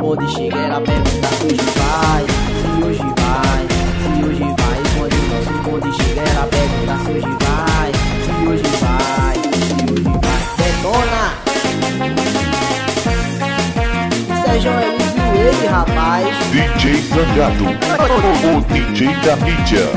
bonde chega, ela pergunta se hoje vai, se hoje vai, se hoje vai. Quando o nosso bonde chega, ela pergunta se hoje vai, se hoje vai, se hoje vai. Detona! Sérgio Elis e o Wade, rapaz. DJ Zangado, o DJ da mídia.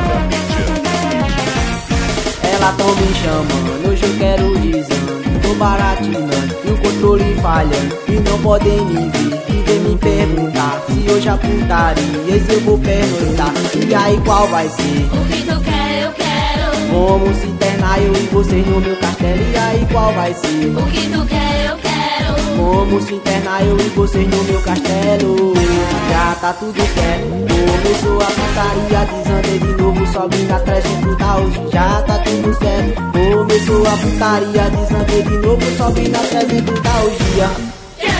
Ela tão me chamando, hoje eu quero desando. Tô baratinando e o controle falhando. E não podem me ver, e vem me perguntar se hoje a putaria, e se eu vou pernoitar. E aí qual vai ser? O que tu quer, eu quero. Vamos se internar eu e vocês no meu castelo. E aí qual vai ser? O que tu quer, eu quero. Vamos se internar eu e vocês no meu castelo. Já tá tudo certo. Começou a putaria, desandei de novo, sobe na 300 da hoje. Já tá tudo certo. Começou a putaria, desandei de novo, sobe na 300 da hoje.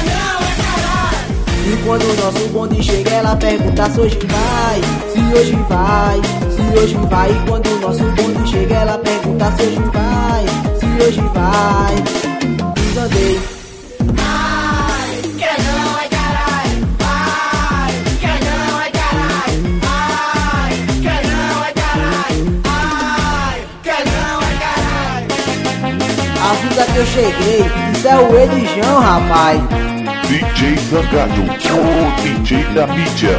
E quando o nosso bonde chega, ela pergunta se hoje vai, se hoje vai, se hoje vai. E quando o nosso bonde chega, ela pergunta se hoje vai, se hoje vai. Desandei. Ai, quer não, ai carai. Ai, quer não, ai carai. Ai, quer não, ai carai. Ai, quer não, ai carai. Avisa que eu cheguei, isso é o Edijão, rapaz. DJ Zangado, o DJ da mídia.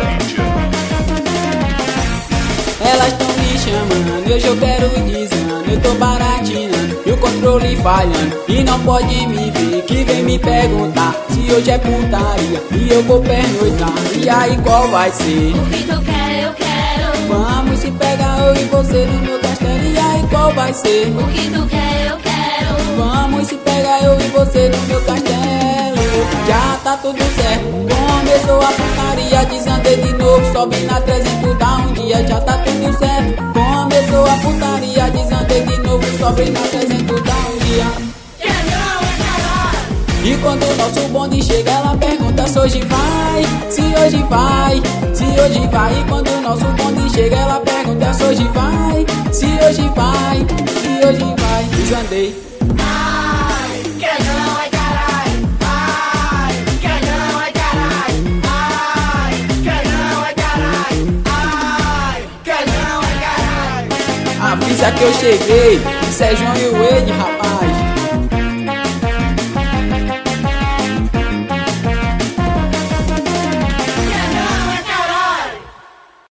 Elas tão me chamando, hoje eu quero desando. Eu tô baratinando e o controle falhando. E não pode me ver, que vem me perguntar se hoje é putaria e eu vou pernoitar. E aí qual vai ser? O que tu quer, eu quero. Vamos se pegar eu e você no meu castelo. E aí qual vai ser? O que tu quer, eu quero. Vamos se pegar eu e você no meu castelo. Já tá tudo certo. Começou a putaria, desandei de novo, sobe na 300 dá um dia. Já tá tudo certo. Começou a putaria, desandei de novo, sobe na 300 dá um dia. Quer não, ai carai. E quando o nosso bonde chega, ela pergunta se hoje vai, se hoje vai, se hoje vai. E quando o nosso bonde chega, ela pergunta se hoje vai, se hoje vai, se hoje vai. Desandei. Ai, quer não, ai carai. Ai, quer não, ai carai. Ai, quer não, ai carai. Ai, quer não, ai carai. Avisa que eu cheguei, Sérgio e o Wade, rapaz.